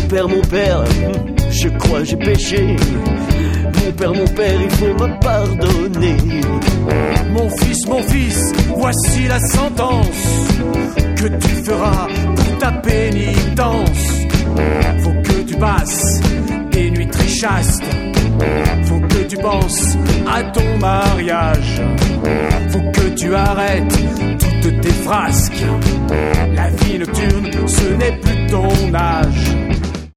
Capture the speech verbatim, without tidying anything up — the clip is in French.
père, mon père, je crois j'ai péché. Mon père, mon père, il faut me pardonner. Mon fils, mon fils, voici la sentence que tu feras pour ta pénitence. Faut que tu passes des nuits très chastes. Faut que tu penses à ton mariage. Faut que tu arrêtes toutes tes frasques. La vie nocturne, ce n'est plus ton âge.